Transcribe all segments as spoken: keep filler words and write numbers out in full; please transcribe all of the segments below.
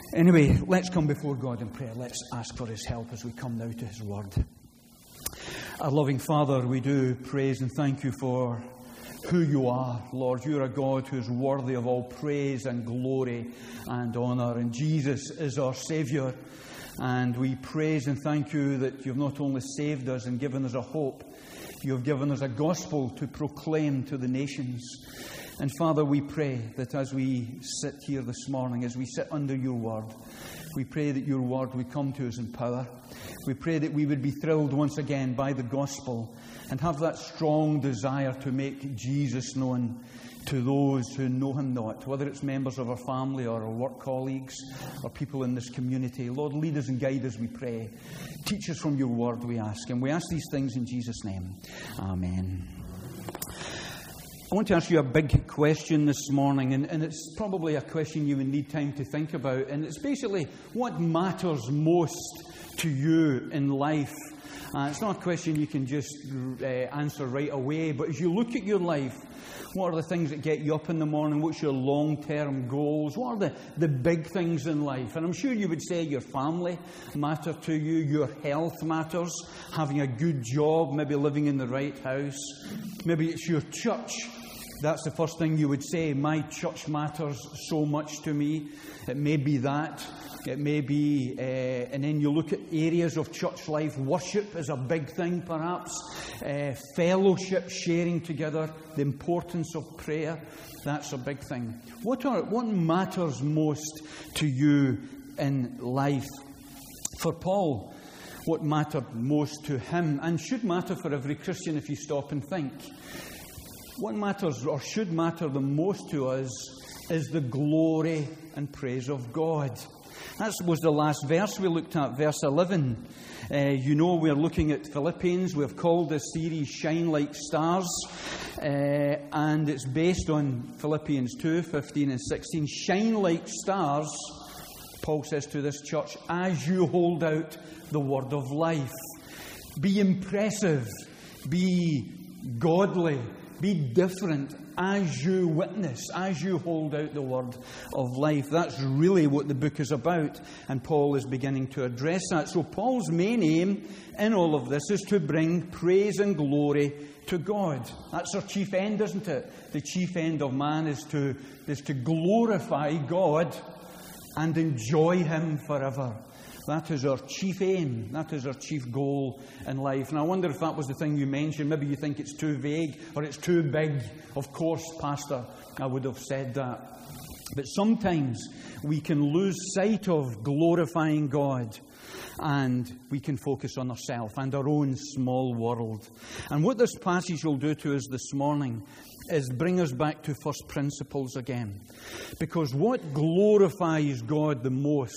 Anyway, let's come before God in prayer. Let's ask for His help as we come now to His Word. Our loving Father, we do praise and thank You for who You are. Lord, You are a God who is worthy of all praise and glory and honour. And Jesus is our Saviour. And we praise and thank You that You've not only saved us and given us a hope, You've given us a gospel to proclaim to the nations. And Father, we pray that as we sit here this morning, as we sit under Your Word, we pray that Your Word would come to us in power. We pray that we would be thrilled once again by the gospel and have that strong desire to make Jesus known to those who know Him not, whether it's members of our family or our work colleagues or people in this community. Lord, lead us and guide us, we pray. Teach us from Your Word, we ask. And we ask these things in Jesus' name. Amen. I want to ask you a big question this morning, and, and it's probably a question you would need time to think about. And it's basically, what matters most to you in life? Uh, it's not a question you can just uh, answer right away, but as you look at your life, what are the things that get you up in the morning? What's your long-term goals? What are the, the big things in life? And I'm sure you would say your family matter to you, your health matters, having a good job, maybe living in the right house. Maybe it's your church. That's the first thing you would say. My church matters so much to me. It may be that. It may be, uh, and then you look at areas of church life. Worship is a big thing, perhaps. Uh, fellowship, sharing together, the importance of prayer. That's a big thing. What are what matters most to you in life? For Paul, what mattered most to him, and should matter for every Christian if you stop and think, what matters or should matter the most to us is the glory and praise of God. That was the last verse we looked at, verse eleven. Uh, you know, we're looking at Philippians. We've called this series Shine Like Stars. Uh, and it's based on Philippians two, fifteen and sixteen. Shine like stars, Paul says to this church, as you hold out the word of life. Be impressive. Be godly. Be different as you witness, as you hold out the word of life. That's really what the book is about, and Paul is beginning to address that. So Paul's main aim in all of this is to bring praise and glory to God. That's our chief end, isn't it? The chief end of man is to, is to glorify God and enjoy Him forever. That is our chief aim. That is our chief goal in life. And I wonder if that was the thing you mentioned. Maybe you think it's too vague or it's too big. Of course, Pastor, I would have said that. But sometimes we can lose sight of glorifying God, and we can focus on ourselves and our own small world. And what this passage will do to us this morning is bring us back to first principles again. Because what glorifies God the most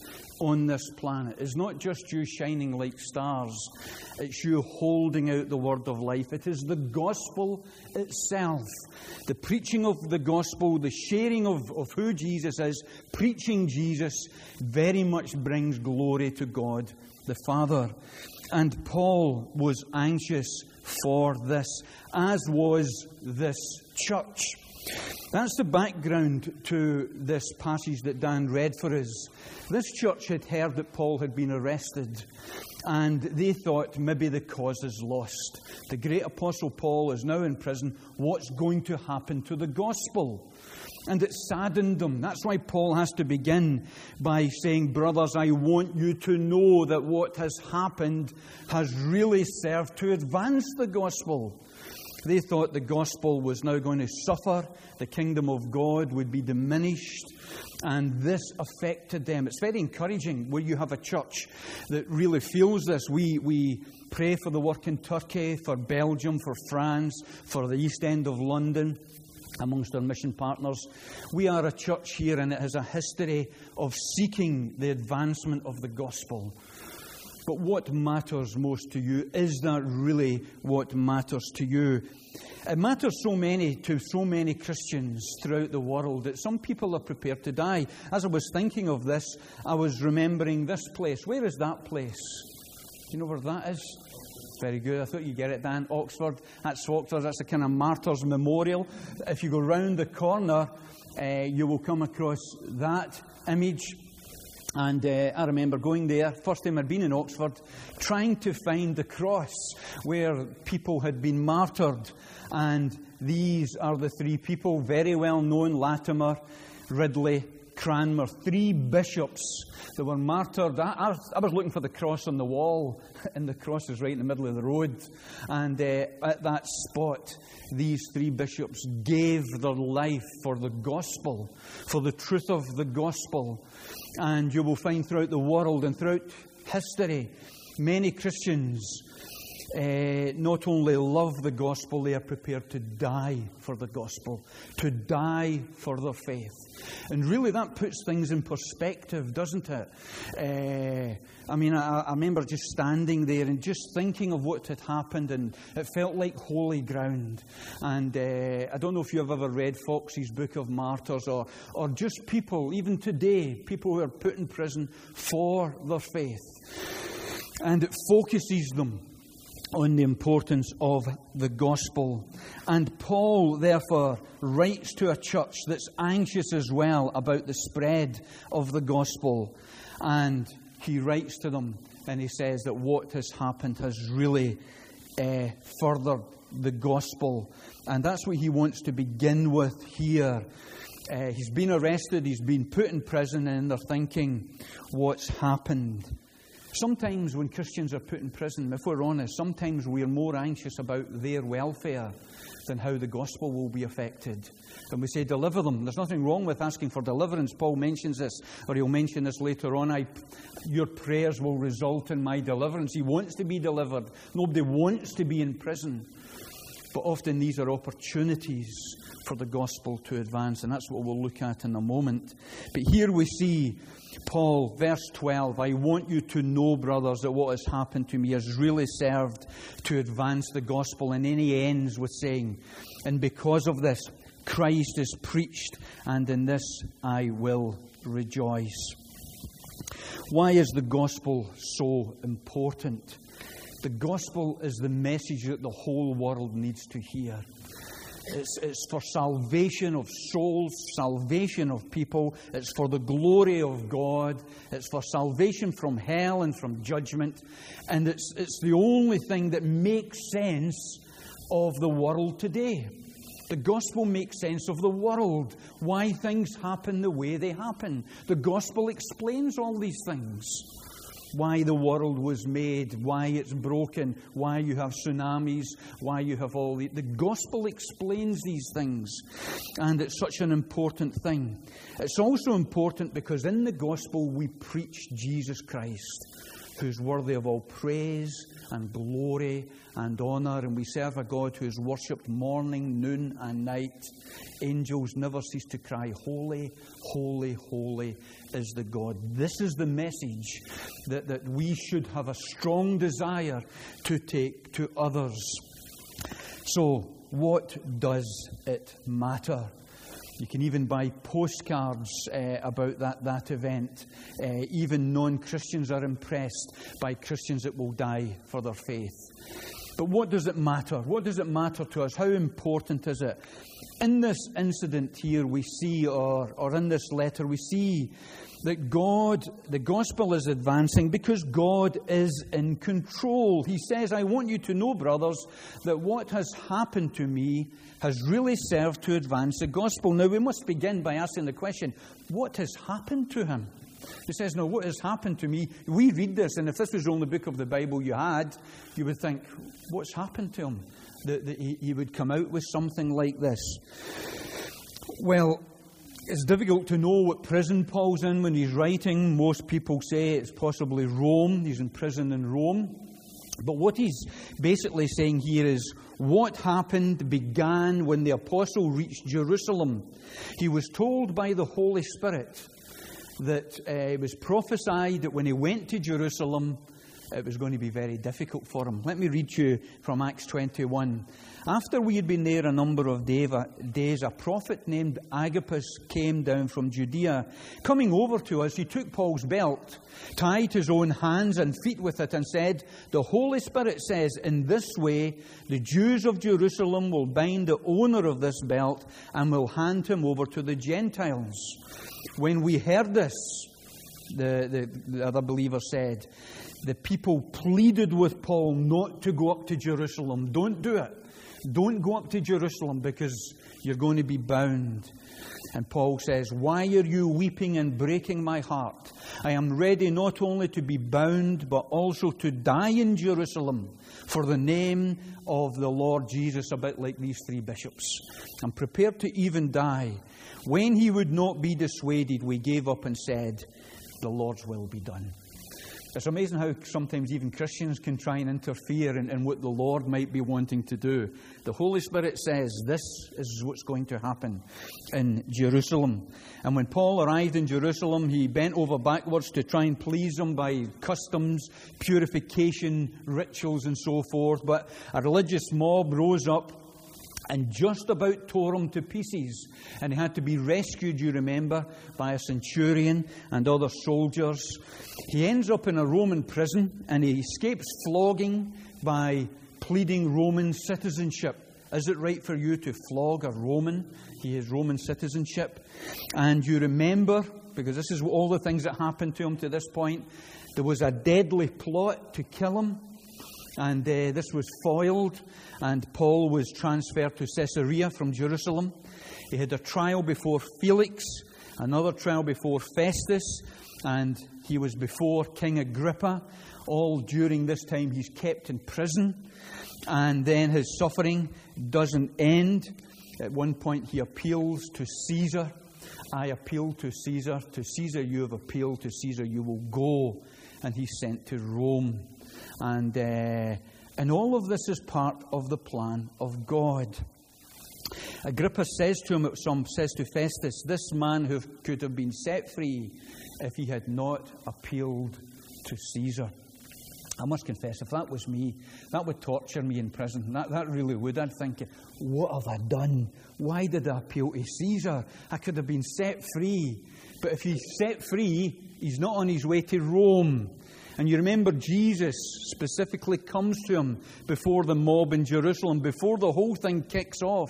on this planet is not just you shining like stars. It's you holding out the word of life. It is the gospel itself. The preaching of the gospel, the sharing of, of who Jesus is, preaching Jesus very much brings glory to God the Father. And Paul was anxious for this, as was this church. That's the background to this passage that Dan read for us. This church had heard that Paul had been arrested, and they thought maybe the cause is lost. The great apostle Paul is now in prison. What's going to happen to the gospel? And it saddened them. That's why Paul has to begin by saying, brothers, I want you to know that what has happened has really served to advance the gospel. They thought the gospel was now going to suffer, the kingdom of God would be diminished, and this affected them. It's very encouraging where you have a church that really feels this. We we pray for the work in Turkey, for Belgium, for France, for the East End of London, amongst our mission partners. We are a church here, and it has a history of seeking the advancement of the gospel. But what matters most to you? Is that really what matters to you? It matters so many to so many Christians throughout the world that some people are prepared to die. As I was thinking of this, I was remembering this place. Where is that place? Do you know where that is? Very good. I thought you'd get it, Dan. Oxford. That's Oxford. That's a kind of martyr's memorial. If you go round the corner, uh, you will come across that image. And uh, I remember going there, first time I'd been in Oxford, trying to find the cross where people had been martyred. And these are the three people, very well known: Latimer, Ridley, Cranmer, three bishops that were martyred. I, I, I was looking for the cross on the wall, and the cross is right in the middle of the road. And uh, at that spot, these three bishops gave their life for the gospel, for the truth of the gospel. And you will find throughout the world and throughout history, many Christians uh, not only love the gospel, they are prepared to die for the gospel, to die for their faith. And really that puts things in perspective, doesn't it? Uh, I mean, I, I remember just standing there and just thinking of what had happened, and it felt like holy ground. And uh, I don't know if you've ever read Foxe's Book of Martyrs, or, or just people, even today, people who are put in prison for their faith. And it focuses them on the importance of the gospel. And Paul, therefore, writes to a church that's anxious as well about the spread of the gospel. And he writes to them and he says that what has happened has really uh, furthered the gospel. And that's what he wants to begin with here. Uh, he's been arrested, he's been put in prison, and they're thinking, what's happened? Sometimes when Christians are put in prison, if we're honest, sometimes we're more anxious about their welfare than how the gospel will be affected. And we say, deliver them. There's nothing wrong with asking for deliverance. Paul mentions this, or he'll mention this later on. I, your prayers will result in my deliverance. He wants to be delivered. Nobody wants to be in prison. But often these are opportunities for the gospel to advance, and that's what we'll look at in a moment. But here we see Paul, verse twelve, I want you to know, brothers, that what has happened to me has really served to advance the gospel. And then he ends with saying, and because of this, Christ is preached, and in this I will rejoice. Why is the gospel so important? The gospel is the message that the whole world needs to hear. It's, it's for salvation of souls, salvation of people. It's for the glory of God. It's for salvation from hell and from judgment. And it's, it's the only thing that makes sense of the world today. The gospel makes sense of the world, why things happen the way they happen. The gospel explains all these things. Why the world was made, why it's broken, why you have tsunamis, why you have all the... The gospel explains these things, and it's such an important thing. It's also important because in the gospel we preach Jesus Christ, who's worthy of all praise and glory and honour, and we serve a God who is worshipped morning, noon and night. Angels never cease to cry, holy, holy, holy is the God. This is the message that, that we should have a strong desire to take to others. So, what does it matter? You can even buy postcards uh, about that, that event. Uh, even non-Christians are impressed by Christians that will die for their faith. But what does it matter? What does it matter to us? How important is it? In this incident here we see, or, or in this letter, we see that God, the gospel is advancing because God is in control. He says, I want you to know, brothers, that what has happened to me has really served to advance the gospel. Now we must begin by asking the question, what has happened to him? He says, no, what has happened to me? We read this, and if this was the only book of the Bible you had, you would think, what's happened to him? That, that he, he would come out with something like this. Well, it's difficult to know what prison Paul's in when he's writing. Most people say it's possibly Rome. He's in prison in Rome. But what he's basically saying here is what happened began when the apostle reached Jerusalem. He was told by the Holy Spirit that uh, it was prophesied that when he went to Jerusalem, it was going to be very difficult for him. Let me read to you from Acts twenty-one. After we had been there a number of days, a prophet named Agabus came down from Judea. Coming over to us, he took Paul's belt, tied his own hands and feet with it, and said, the Holy Spirit says, in this way, the Jews of Jerusalem will bind the owner of this belt and will hand him over to the Gentiles. When we heard this, the, the, the other believer said, the people pleaded with Paul not to go up to Jerusalem. Don't do it. Don't go up to Jerusalem because you're going to be bound. And Paul says, why are you weeping and breaking my heart? I am ready not only to be bound, but also to die in Jerusalem for the name of the Lord Jesus, a bit like these three bishops. I'm prepared to even die. When he would not be dissuaded, we gave up and said, the Lord's will be done. It's amazing how sometimes even Christians can try and interfere in, in what the Lord might be wanting to do. The Holy Spirit says this is what's going to happen in Jerusalem. And when Paul arrived in Jerusalem, he bent over backwards to try and please them by customs, purification, rituals and so forth. But a religious mob rose up and just about tore him to pieces. And he had to be rescued, you remember, by a centurion and other soldiers. He ends up in a Roman prison and he escapes flogging by pleading Roman citizenship. Is it right for you to flog a Roman? He has Roman citizenship. And you remember, because this is all the things that happened to him to this point, there was a deadly plot to kill him. And uh, this was foiled, and Paul was transferred to Caesarea from Jerusalem. He had a trial before Felix, another trial before Festus, and he was before King Agrippa. All during this time he's kept in prison, and then his suffering doesn't end. At one point he appeals to Caesar. I appeal to Caesar. To Caesar you have appealed, to Caesar you will go. And he's sent to Rome. And uh, and all of this is part of the plan of God. Agrippa says to him, some says to Festus, this man who could have been set free if he had not appealed to Caesar. I must confess, if that was me, that would torture me in prison. That, that really would. I'd think, what have I done? Why did I appeal to Caesar? I could have been set free. But if he's set free, he's not on his way to Rome. And you remember Jesus specifically comes to him before the mob in Jerusalem, before the whole thing kicks off.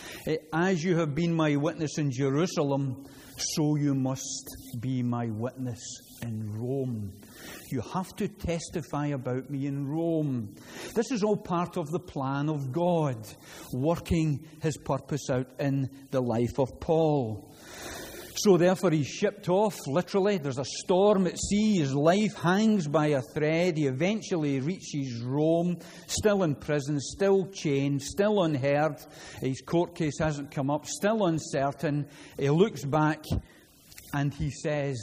As you have been my witness in Jerusalem, so you must be my witness in Rome. You have to testify about me in Rome. This is all part of the plan of God, working his purpose out in the life of Paul. So therefore he's shipped off, literally. There's a storm at sea. His life hangs by a thread. He eventually reaches Rome, still in prison, still chained, still unheard. His court case hasn't come up, still uncertain. He looks back and he says,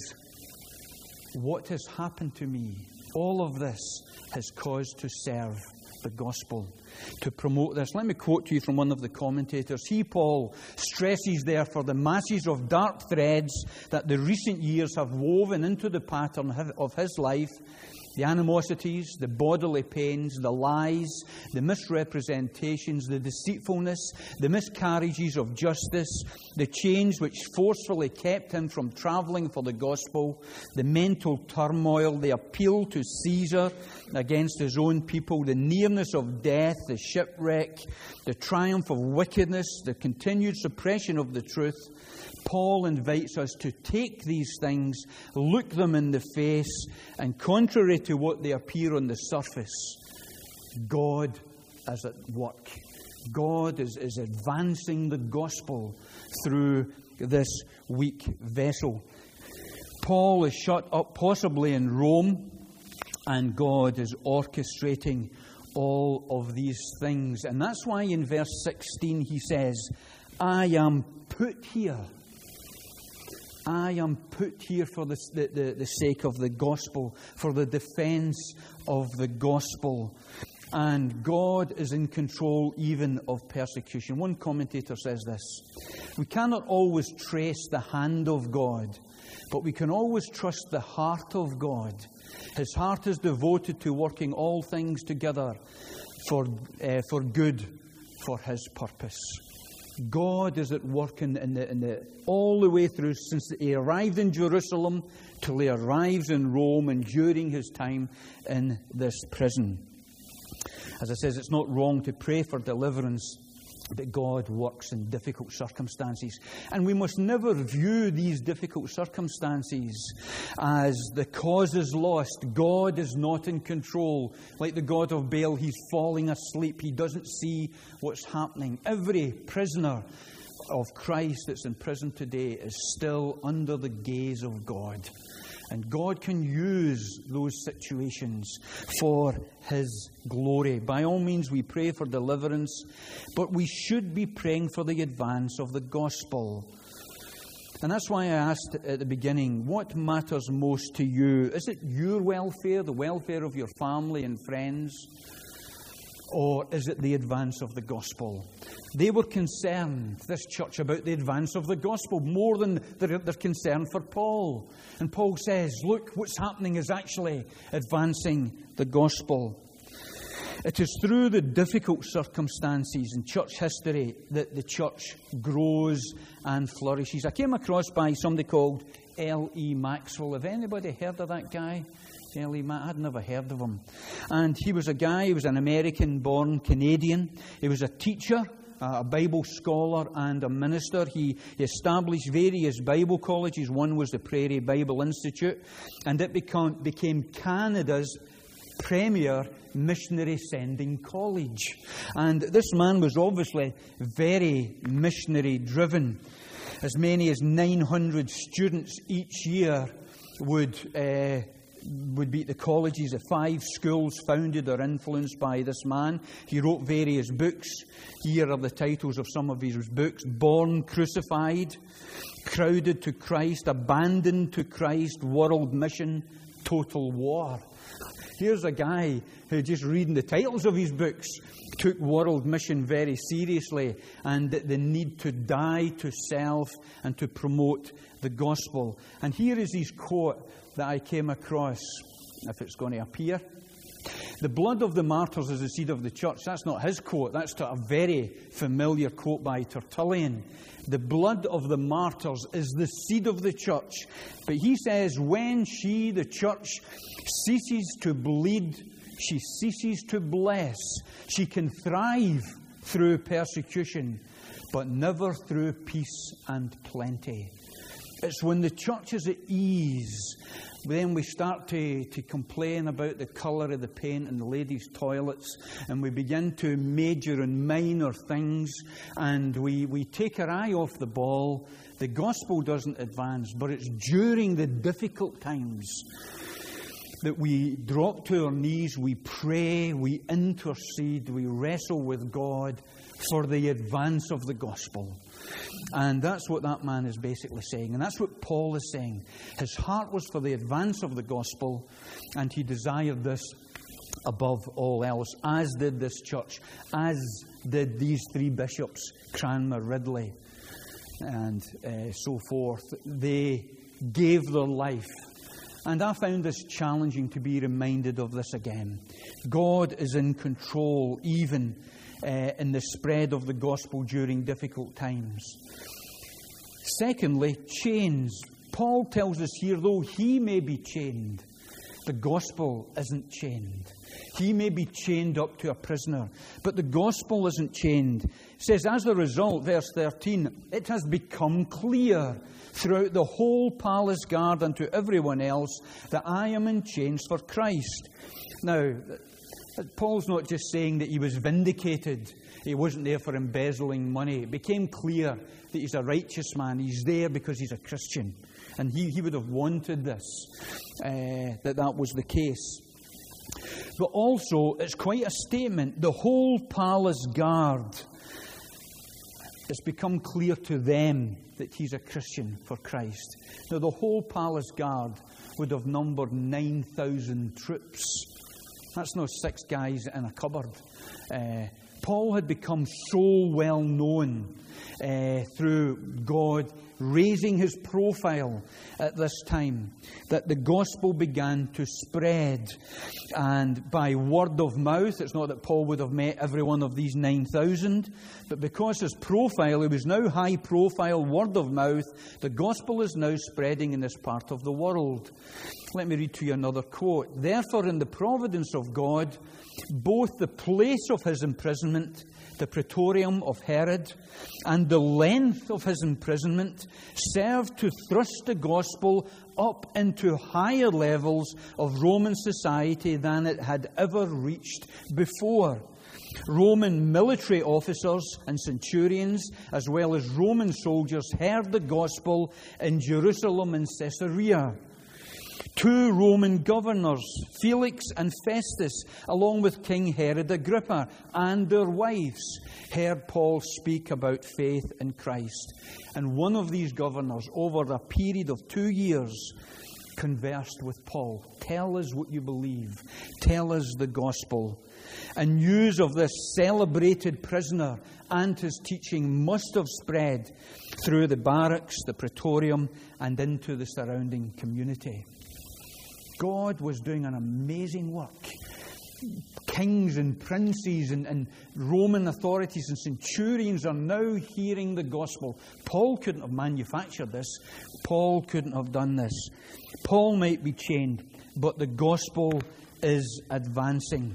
what has happened to me? All of this has caused to serve the gospel, to promote this. Let me quote to you from one of the commentators. He, Paul, stresses there for the masses of dark threads that the recent years have woven into the pattern of his life, the animosities, the bodily pains, the lies, the misrepresentations, the deceitfulness, the miscarriages of justice, the chains which forcefully kept him from travelling for the gospel, the mental turmoil, the appeal to Caesar against his own people, the nearness of death, the shipwreck, the triumph of wickedness, the continued suppression of the truth. Paul invites us to take these things, look them in the face, and contrary to what they appear on the surface, God is at work. God is, is advancing the gospel through this weak vessel. Paul is shut up possibly in Rome, and God is orchestrating all of these things. And that's why in verse sixteen he says, I am put here. I am put here for the, the, the sake of the gospel, for the defense of the gospel. And God is in control even of persecution. One commentator says this: we cannot always trace the hand of God, but we can always trust the heart of God. His heart is devoted to working all things together for, uh, for good, for his purpose. God is at work in, in, the, in the, all the way through, since he arrived in Jerusalem till he arrives in Rome and during his time in this prison. As I says, it's not wrong to pray for deliverance But God works in difficult circumstances. And we must never view these difficult circumstances as the cause is lost. God is not in control. Like the God of Baal, he's falling asleep. He doesn't see what's happening. Every prisoner of Christ that's in prison today is still under the gaze of God. And God can use those situations for His glory. By all means, we pray for deliverance, but we should be praying for the advance of the gospel. And that's why I asked at the beginning, what matters most to you? Is it your welfare, the welfare of your family and friends? Or is it the advance of the gospel? They were concerned, this church, about the advance of the gospel more than they're, they're concerned for Paul. And Paul says, look, what's happening is actually advancing the gospel. It is through the difficult circumstances in church history that the church grows and flourishes. I came across by somebody called L E Maxwell. Have anybody heard of that guy? L E Maxwell, I'd never heard of him. And he was a guy, he was an American-born Canadian. He was a teacher, a Bible scholar and a minister. He established various Bible colleges. One was the Prairie Bible Institute. And it became, became Canada's premier missionary sending college. And this man was obviously very missionary driven. As many as nine hundred students each year would uh, would be at the colleges. The five schools founded or influenced by this man. He wrote various books. Here are the titles of some of his books: Born Crucified, Crowded to Christ, Abandoned to Christ, World Mission, Total War. Here's a guy who, just reading the titles of his books, took world mission very seriously, and the need to die to self and to promote the gospel. And here is his quote that I came across, if it's going to appear. The blood of the martyrs is the seed of the church. That's not his quote. That's a very familiar quote by Tertullian. The blood of the martyrs is the seed of the church. But he says, when she, the church, ceases to bleed, she ceases to bless. She can thrive through persecution, but never through peace and plenty. It's when the church is at ease, then we start to, to complain about the colour of the paint in the ladies' toilets, and we begin to major in minor things, and we, we take our eye off the ball. The gospel doesn't advance, but it's during the difficult times that we drop to our knees, we pray, we intercede, we wrestle with God for the advance of the gospel. And that's what that man is basically saying. And that's what Paul is saying. His heart was for the advance of the gospel, and he desired this above all else, as did this church, as did these three bishops, Cranmer, Ridley, and uh, so forth. They gave their life. And I found this challenging to be reminded of this again. God is in control, even uh, in the spread of the gospel during difficult times. Secondly, chains. Paul tells us here, though he may be chained, the gospel isn't chained. He may be chained up to a prisoner, but the gospel isn't chained. It says, as a result, verse thirteen, it has become clear throughout the whole palace guard and to everyone else that I am in chains for Christ. Now, Paul's not just saying that he was vindicated. He wasn't there for embezzling money. It became clear that he's a righteous man. He's there because he's a Christian. And he, he would have wanted this, uh, that that was the case. But also, it's quite a statement. The whole palace guard, it's become clear to them that he's a Christian for Christ. Now, the whole palace guard would have numbered nine thousand troops. That's not six guys in a cupboard. Uh, Paul had become so well known uh, through God raising his profile at this time that the gospel began to spread. And by word of mouth, it's not that Paul would have met every one of these nine thousand, but because his profile, he was now high profile, word of mouth, the gospel is now spreading in this part of the world. Let me read to you another quote. Therefore, in the providence of God, both the place of his imprisonment imprisonment, the praetorium of Herod, and the length of his imprisonment served to thrust the gospel up into higher levels of Roman society than it had ever reached before. Roman military officers and centurions, as well as Roman soldiers, heard the gospel in Jerusalem and Caesarea. Two Roman governors, Felix and Festus, along with King Herod Agrippa and their wives, heard Paul speak about faith in Christ. And one of these governors, over a period of two years, conversed with Paul. Tell us what you believe. Tell us the gospel. And news of this celebrated prisoner and his teaching must have spread through the barracks, the praetorium, and into the surrounding community. God was doing an amazing work. Kings and princes and, and Roman authorities and centurions are now hearing the gospel. Paul couldn't have manufactured this. Paul couldn't have done this. Paul might be chained, but the gospel is advancing.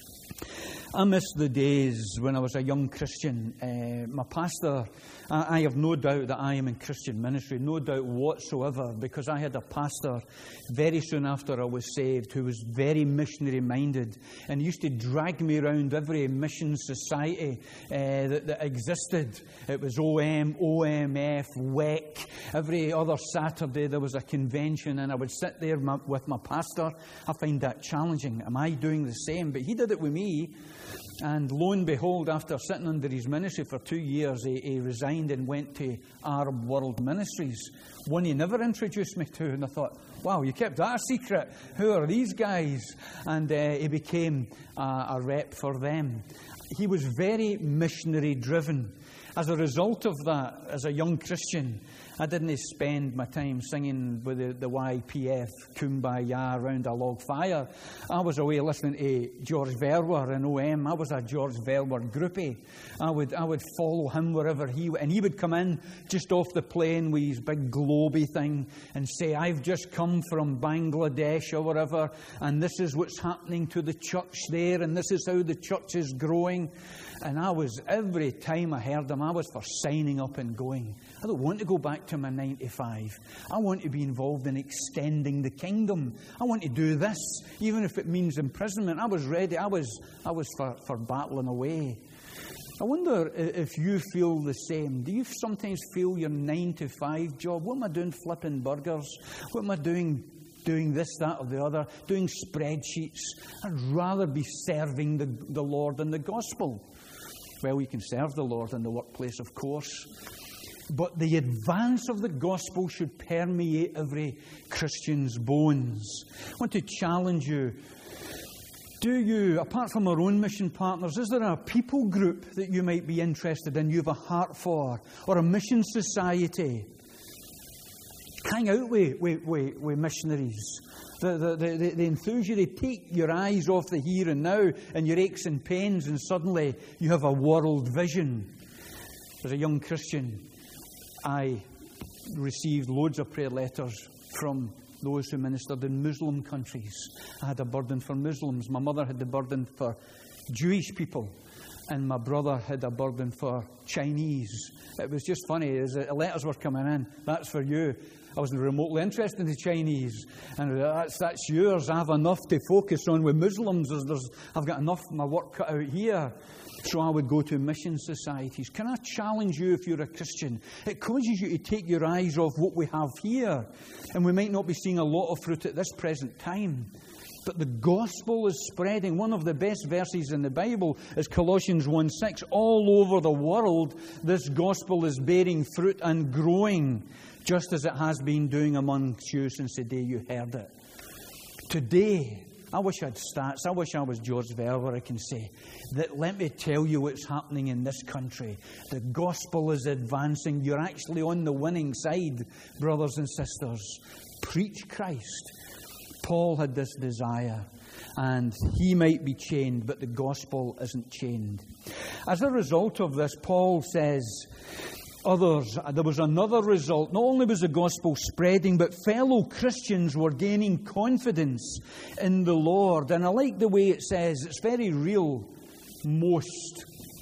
I miss the days when I was a young Christian. Uh, my pastor, I, I have no doubt that I am in Christian ministry, no doubt whatsoever, because I had a pastor very soon after I was saved who was very missionary-minded and he used to drag me around every mission society uh, that, that existed. It was O M, O M F, W E C. Every other Saturday there was a convention and I would sit there my, with my pastor. I find that challenging. Am I doing the same? But he did it with me. And lo and behold, after sitting under his ministry for two years, he, he resigned and went to Arab World Ministries, one he never introduced me to. And I thought, wow, you kept that a secret. Who are these guys? And uh, he became uh, a rep for them. He was very missionary-driven. As a result of that, as a young Christian, I didn't spend my time singing with the, the Y P F, Kumbaya, around a log fire. I was away listening to George Verwer in O M. I was a George Verwer groupie. I would I would follow him wherever he went. And he would come in just off the plane with his big globy thing and say, I've just come from Bangladesh or whatever, and this is what's happening to the church there, and this is how the church is growing. And I was, every time I heard him, I was for signing up and going. I don't want to go back to my nine to five. I want to be involved in extending the kingdom. I want to do this, even if it means imprisonment. I was ready. I was I was for, for battling away. I wonder if you feel the same. Do you sometimes feel your nine to five job? What am I doing flipping burgers? What am I doing doing this, that, or the other? Doing spreadsheets? I'd rather be serving the, the Lord and the gospel. Well, we can serve the Lord in the workplace, of course. But the advance of the gospel should permeate every Christian's bones. I want to challenge you. Do you, apart from our own mission partners, is there a people group that you might be interested in, you have a heart for, or a mission society? Hang out with, with, with, with missionaries. The, the, the, the enthuse you, they take your eyes off the here and now and your aches and pains, and suddenly you have a world vision. As a young Christian, I received loads of prayer letters from those who ministered in Muslim countries. I had a burden for Muslims. My mother had the burden for Jewish people, and my brother had a burden for Chinese. It was just funny, as the letters were coming in, that's for you. I wasn't remotely interested in the Chinese, and that's, that's yours. I have enough to focus on with Muslims. There's, there's, I've got enough of my work cut out here. So I would go to mission societies. Can I challenge you, if you're a Christian? It causes you to take your eyes off what we have here. And we might not be seeing a lot of fruit at this present time. But the gospel is spreading. One of the best verses in the Bible is Colossians one six. All over the world, this gospel is bearing fruit and growing, just as it has been doing amongst you since the day you heard it. Today, I wish I had stats. I wish I was George Verwer. I can say that. Let me tell you what's happening in this country. The gospel is advancing. You're actually on the winning side, brothers and sisters. Preach Christ. Paul had this desire, and he might be chained, but the gospel isn't chained. As a result of this, Paul says, others, there was another result. Not only was the gospel spreading, but fellow Christians were gaining confidence in the Lord. And I like the way it says, it's very real, most.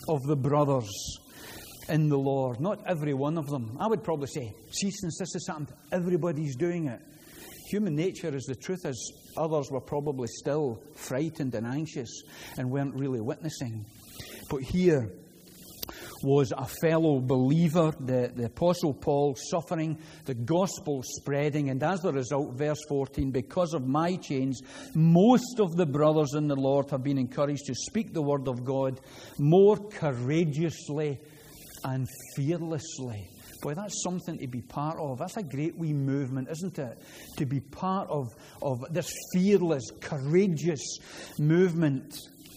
of the brothers in the Lord. Not every one of them. I would probably say, see, since this has happened, everybody's doing it. Human nature, as the truth is, others were probably still frightened and anxious and weren't really witnessing. But here was a fellow believer, the, the Apostle Paul, suffering, the gospel spreading, and as a result, verse fourteen, because of my change, most of the brothers in the Lord have been encouraged to speak the word of God more courageously and fearlessly. Boy, that's something to be part of. That's a great wee movement, isn't it? To be part of, of this fearless, courageous movement.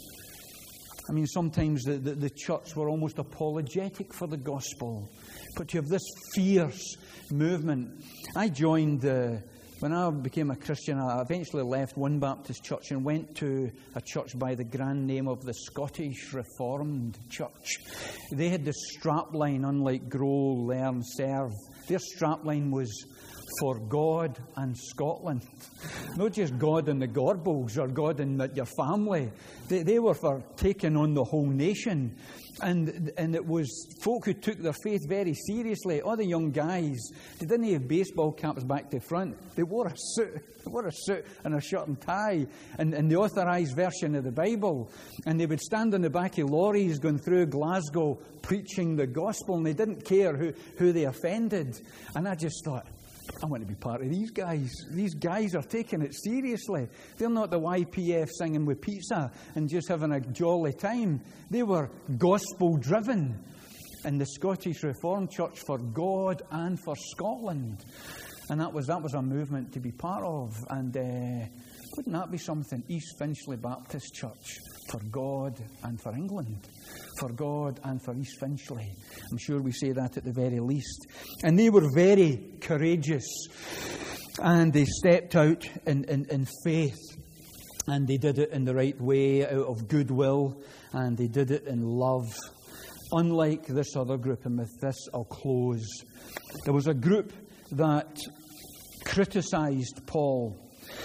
I mean, sometimes the, the, the church were almost apologetic for the gospel. But to have this fierce movement. I joined, uh, when I became a Christian, I eventually left one Baptist church and went to a church by the grand name of the Scottish Reformed Church. They had this strapline, unlike Grow, Learn, Serve. Their strapline was, for God and Scotland. Not just God and the Gorbals or God and your family. They, they were for taking on the whole nation. And and it was folk who took their faith very seriously. All the young guys, they didn't have baseball caps back to front. They wore a suit. They wore a suit and a shirt and tie and, and the authorised version of the Bible. And they would stand on the back of lorries going through Glasgow preaching the gospel, and they didn't care who, who they offended. And I just thought, I want to be part of these guys. These guys are taking it seriously. They're not the Y P F singing with pizza and just having a jolly time. They were gospel-driven in the Scottish Reformed Church for God and for Scotland. And that was that was a movement to be part of. And uh, wouldn't that be something? East Finchley Baptist Church for God and for England. For God and for East Finchley. I'm sure we say that at the very least. And they were very courageous. And they stepped out in, in, in faith. And they did it in the right way, out of goodwill. And they did it in love. Unlike this other group, and with this I'll close. There was a group that criticised Paul.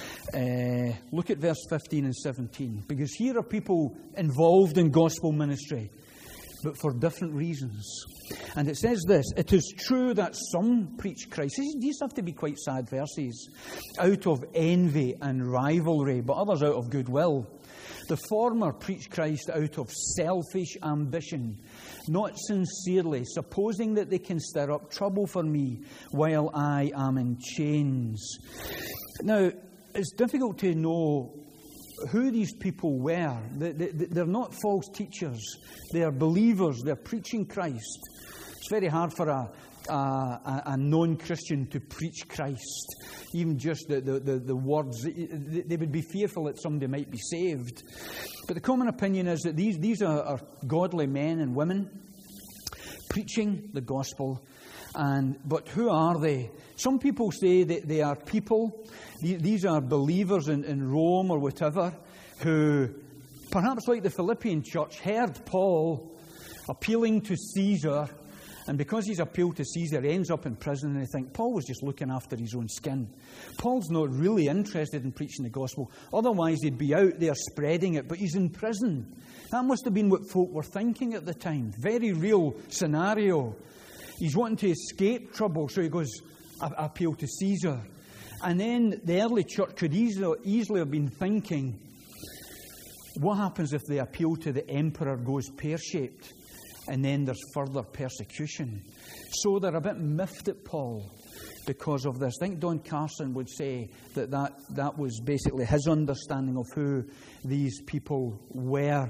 Uh, look at verse fifteen and seventeen. Because here are people involved in gospel ministry, but for different reasons. And it says this: it is true that some preach Christ. These have to be quite sad verses. Out of envy and rivalry, but others out of goodwill. The former preach Christ out of selfish ambition, not sincerely, supposing that they can stir up trouble for me while I am in chains. Now, it's difficult to know who these people were. They're not false teachers. They are believers. They're preaching Christ. It's very hard for a, a, a non-Christian to preach Christ. Even just the, the, the, the words, they would be fearful that somebody might be saved. But the common opinion is that these, these are, are godly men and women preaching the gospel. And but who are they? Some people say that they are people. These are believers in, in Rome or whatever, who, perhaps like the Philippian church, heard Paul appealing to Caesar, and because he's appealed to Caesar, he ends up in prison, and they think Paul was just looking after his own skin. Paul's not really interested in preaching the gospel. Otherwise, he'd be out there spreading it, but he's in prison. That must have been what folk were thinking at the time. Very real scenario. He's wanting to escape trouble, so he goes, I, I appeal to Caesar. And then the early church could easily, easily have been thinking, what happens if the appeal to the emperor goes pear-shaped? And then there's further persecution. So they're a bit miffed at Paul because of this. I think Don Carson would say that that, that was basically his understanding of who these people were.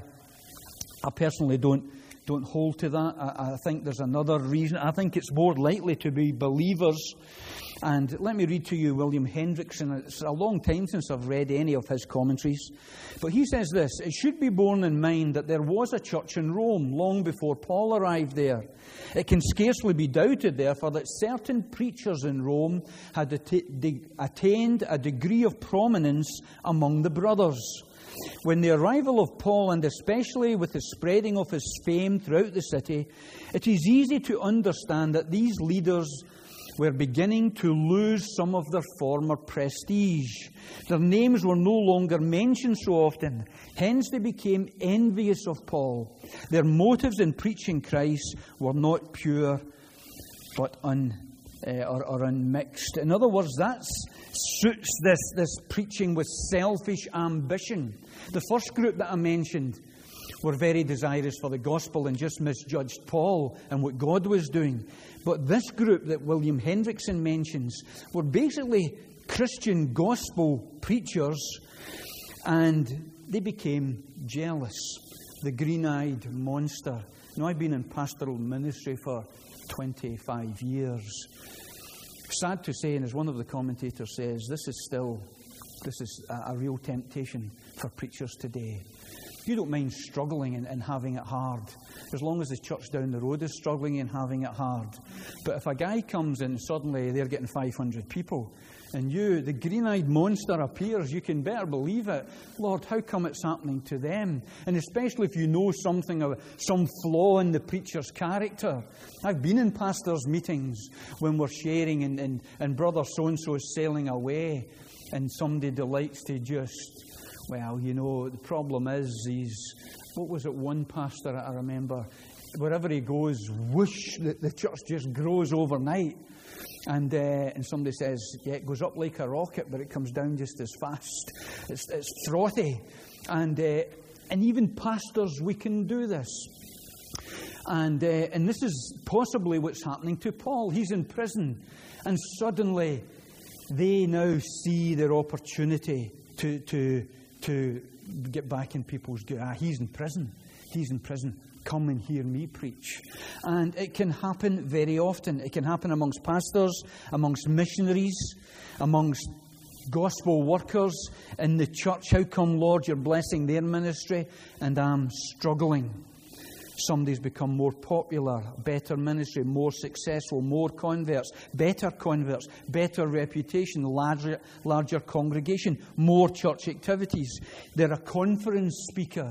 I personally don't Don't hold to that. I, I think there's another reason. I think it's more likely to be believers. And let me read to you William Hendrickson. It's a long time since I've read any of his commentaries. But he says this: it should be borne in mind that there was a church in Rome long before Paul arrived there. It can scarcely be doubted, therefore, that certain preachers in Rome had attained a degree of prominence among the brothers. When the arrival of Paul, and especially with the spreading of his fame throughout the city, it is easy to understand that these leaders were beginning to lose some of their former prestige. Their names were no longer mentioned so often. Hence they became envious of Paul. Their motives in preaching Christ were not pure, but un, uh, or, or unmixed. In other words, that suits this, this preaching with selfish ambition. The first group that I mentioned were very desirous for the gospel and just misjudged Paul and what God was doing. But this group that William Hendrickson mentions were basically Christian gospel preachers, and they became jealous. The green-eyed monster. Now, I've been in pastoral ministry for twenty-five years. Sad to say, and as one of the commentators says, this is still this is a, a real temptation for preachers today. You don't mind struggling and, and having it hard, as long as the church down the road is struggling and having it hard. But if a guy comes in, suddenly they're getting five hundred people, and you, the green-eyed monster, appears, you can better believe it. Lord, how come it's happening to them? And especially if you know something of some flaw in the preacher's character. I've been in pastors' meetings when we're sharing, and, and, and brother so-and-so is sailing away, and somebody delights to just, well, you know, the problem is he's, what was it, one pastor I remember, wherever he goes, whoosh, the, the church just grows overnight. And uh, and somebody says, yeah, it goes up like a rocket, but it comes down just as fast. It's, it's frothy. And uh, and even pastors, we can do this. And uh, and this is possibly what's happening to Paul. He's in prison, and suddenly they now see their opportunity to to to get back in people's good. Ah, he's in prison. He's in prison. Come and hear me preach. And it can happen very often. It can happen amongst pastors, amongst missionaries, amongst gospel workers in the church. How come, Lord, you're blessing their ministry and I'm struggling? Somebody's become more popular, better ministry, more successful, more converts, better converts, better reputation, larger, larger congregation, more church activities. They're a conference speaker.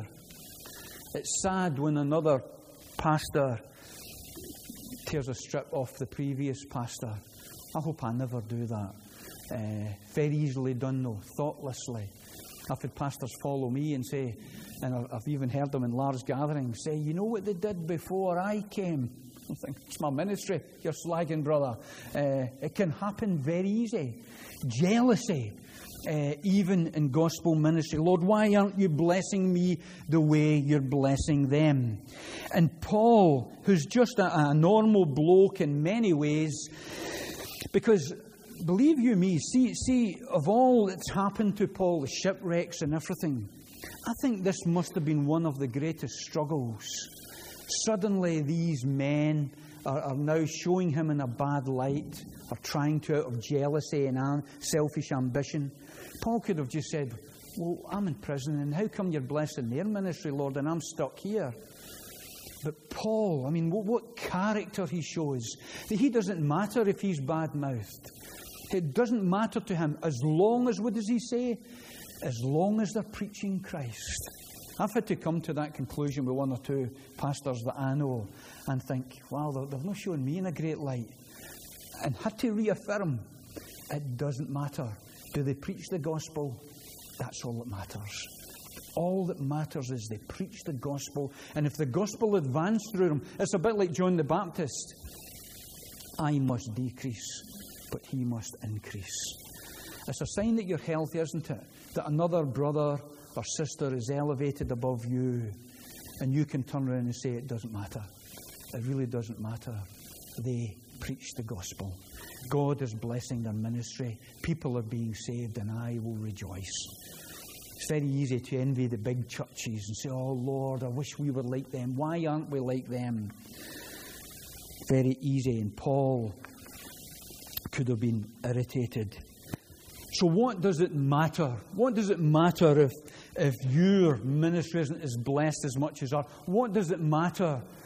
It's sad when another pastor tears a strip off the previous pastor. I hope I never do that. Uh, very easily done, though, thoughtlessly. I've had pastors follow me and say, and I've even heard them in large gatherings, say, you know what they did before I came? I think, it's my ministry. You're slagging, brother. Uh, it can happen very easy. Jealousy. Uh, even in gospel ministry. Lord, why aren't you blessing me the way you're blessing them? And Paul, who's just a, a normal bloke in many ways, because believe you me, see, see, of all that's happened to Paul, the shipwrecks and everything, I think this must have been one of the greatest struggles. Suddenly these men are, are now showing him in a bad light, are trying to, out of jealousy and selfish ambition. Paul could have just said, well, I'm in prison, and how come you're blessing their ministry, Lord, and I'm stuck here? But Paul, I mean, what, what character he shows. That he doesn't matter if he's bad-mouthed. It doesn't matter to him as long as, what does he say? As long as they're preaching Christ. I've had to come to that conclusion with one or two pastors that I know and think, wow, they're, they're not showing me in a great light. And had to reaffirm, it doesn't matter. Do they preach the gospel? That's all that matters. All that matters is they preach the gospel. And if the gospel advances through them, it's a bit like John the Baptist. I must decrease, but he must increase. It's a sign that you're healthy, isn't it? That another brother or sister is elevated above you. And you can turn around and say, it doesn't matter. It really doesn't matter. They preach the gospel. God is blessing their ministry. People are being saved, and I will rejoice. It's very easy to envy the big churches and say, oh, Lord, I wish we were like them. Why aren't we like them? Very easy. And Paul could have been irritated. So what does it matter? What does it matter if, if your ministry isn't as blessed as much as ours? What does it matter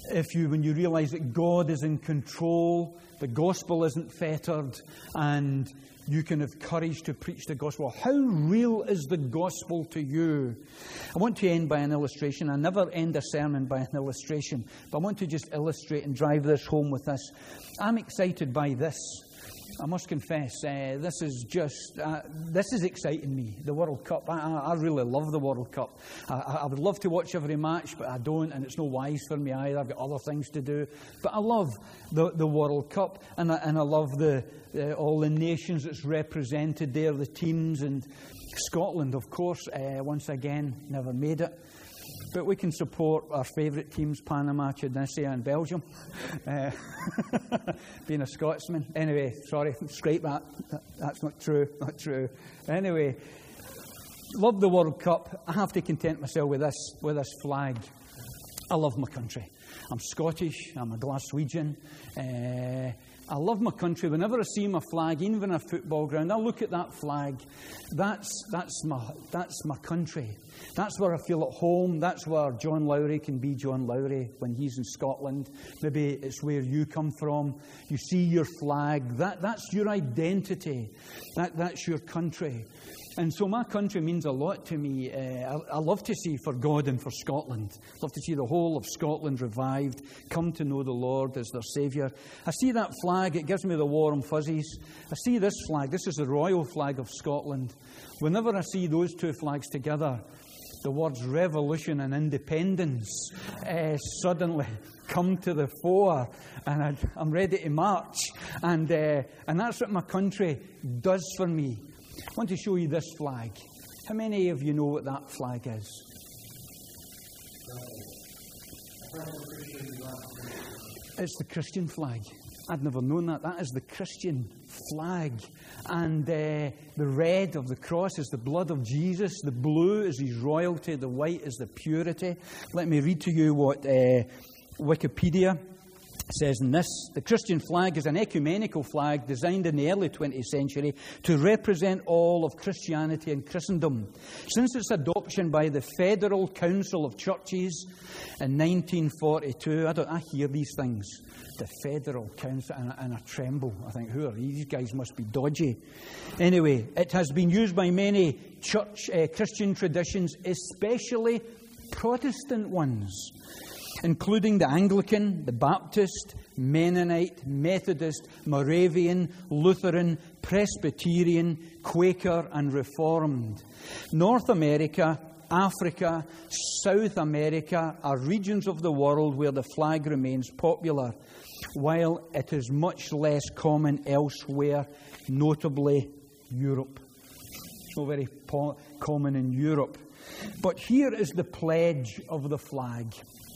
if you, when you realise that God is in control, the gospel isn't fettered, and you can have courage to preach the gospel. How real is the gospel to you? I want to end by an illustration. I never end a sermon by an illustration, but I want to just illustrate and drive this home with this. I'm excited by this. I must confess, uh, this is just, uh, this is exciting me, the World Cup. I, I really love the World Cup. I, I would love to watch every match, but I don't, and it's no wise for me either. I've got other things to do. But I love the, the World Cup, and I, and I love the uh, all the nations that's represented there, the teams, and Scotland, of course, uh, once again, never made it. But we can support our favourite teams, Panama, Tunisia and Belgium. Uh, being a Scotsman. Anyway, sorry, scrape that. That's not true, not true. Anyway, love the World Cup. I have to content myself with this, with this flag. I love my country. I'm Scottish, I'm a Glaswegian. Uh, I love my country. Whenever I see my flag, even in a football ground, I look at that flag. That's that's my that's my country. That's where I feel at home. That's where John Lowry can be John Lowry when he's in Scotland. Maybe it's where you come from. You see your flag. That that's your identity. That that's your country. And so my country means a lot to me. Uh, I, I love to see for God and for Scotland. I love to see the whole of Scotland revived, come to know the Lord as their Saviour. I see that flag, it gives me the warm fuzzies. I see this flag, this is the royal flag of Scotland. Whenever I see those two flags together, the words revolution and independence uh, suddenly come to the fore, and I, I'm ready to march. And, uh, and that's what my country does for me. I want to show you this flag. How many of you know what that flag is? It's the Christian flag. I'd never known that. That is the Christian flag. And uh, the red of the cross is the blood of Jesus. The blue is his royalty. The white is the purity. Let me read to you what uh, Wikipedia says in this. The Christian flag is an ecumenical flag designed in the early twentieth century to represent all of Christianity and Christendom. Since its adoption by the Federal Council of Churches in nineteen forty-two, I, don't, I hear these things, the Federal Council, and, and I tremble. I think, who are these? These guys must be dodgy. Anyway, it has been used by many church uh, Christian traditions, especially Protestant ones, including the Anglican, the Baptist, Mennonite, Methodist, Moravian, Lutheran, Presbyterian, Quaker, and Reformed. North America, Africa, South America are regions of the world where the flag remains popular, while it is much less common elsewhere, notably Europe. It's not very po- common in Europe. But here is the pledge of the flag.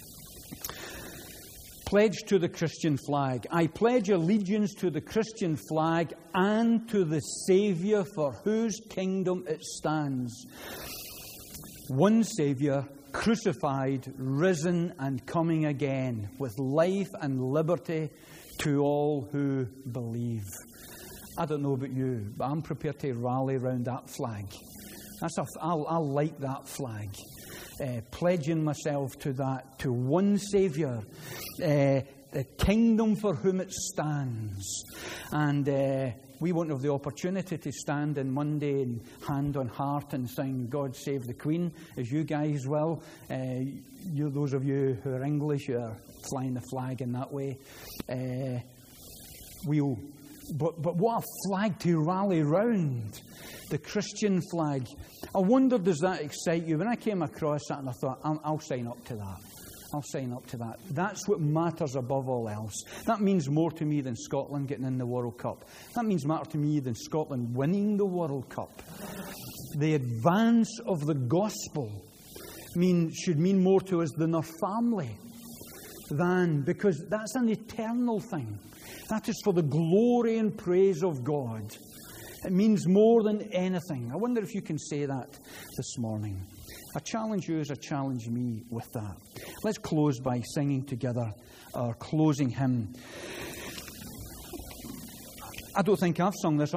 Pledge to the Christian flag. I pledge allegiance to the Christian flag and to the Saviour for whose kingdom it stands. One Saviour, crucified, risen, and coming again, with life and liberty to all who believe. I don't know about you, but I'm prepared to rally around that flag. That's a, I'll, I'll like that flag. Uh, pledging myself to that, to one Saviour, uh, the kingdom for whom it stands. And uh, we won't have the opportunity to stand on Monday and hand on heart and sing God Save the Queen, as you guys will. Uh, you, those of you who are English, who are flying the flag in that way. Uh, we'll, but, but what a flag to rally round. The Christian flag. I wonder, does that excite you? When I came across that and I thought, I'll, I'll sign up to that. I'll sign up to that. That's what matters above all else. That means more to me than Scotland getting in the World Cup. That means more to me than Scotland winning the World Cup. The advance of the gospel mean, should mean more to us than our family. Than, because that's an eternal thing. That is for the glory and praise of God. It means more than anything. I wonder if you can say that this morning. I challenge you as I challenge me with that. Let's close by singing together our closing hymn. I don't think I've sung this.